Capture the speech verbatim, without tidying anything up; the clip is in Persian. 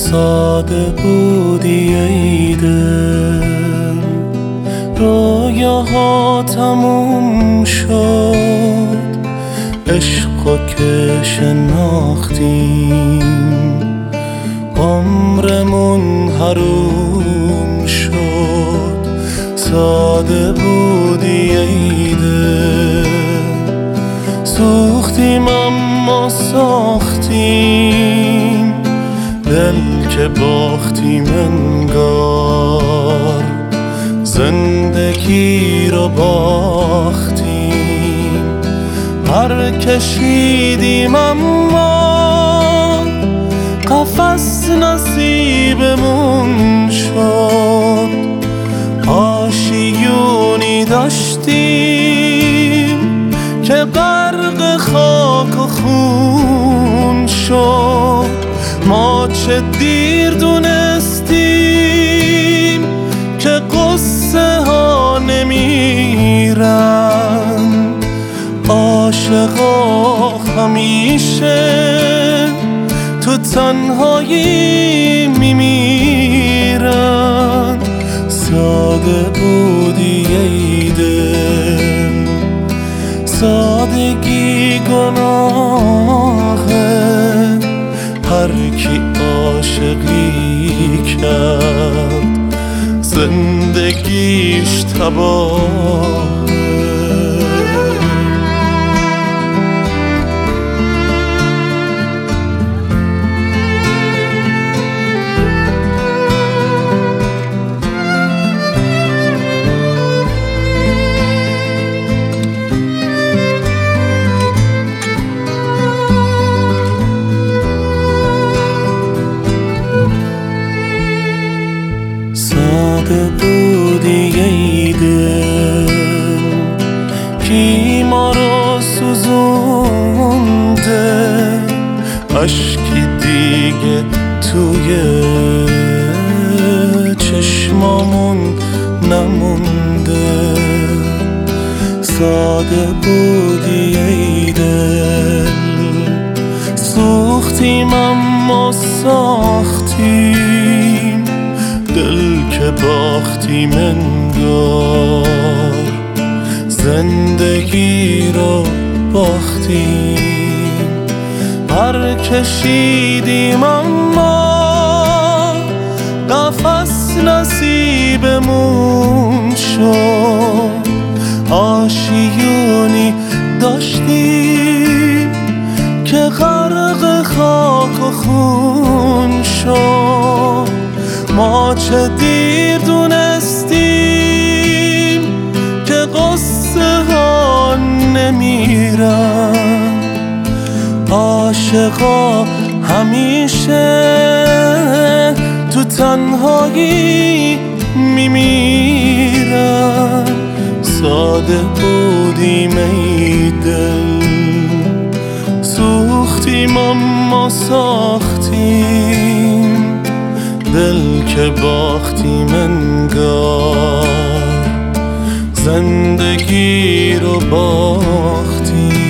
ساده بودی ای دل، رویاها تموم شد، عشقا که شناختیم عمرمون حروم شد. ساده بودی ای دل، سوختیم اما ساختیم، دل که باختیم انگار زندگی رو باختیم. پر کشیدیم اما قفس نصیبمون شد، آشیونی داشتیم که غرق خاک و خون شد. ما چه دیر دونستیم که قصه ها نمیرن، عاشقا همیشه تو تنهایی میمیرن. ساده بودی ای دل، سادگی گناهه، هر کی عاشقی کرد زندگیش تباهه. ساده بودی ای دل، کی ما رو سوزونده، اشکی دیگه توی چشمامون نمونده. ساده بودی ای دل، سوختیم اما ساختیم، دل که باختیم انگار زندگی رو باختیم. پر کشیدیم اما قفس نصیبمون شد، آشیونی داشتیم که غرق خاک و خون شد. ما چه دیر دونستیم که قصه ها نمیرن، عاشقا همیشه تو تنهایی میمیرن. ساده بودیم ای دل، سوختیم اما ساختیم، دل که باختیم انگار زندگی رو باختیم.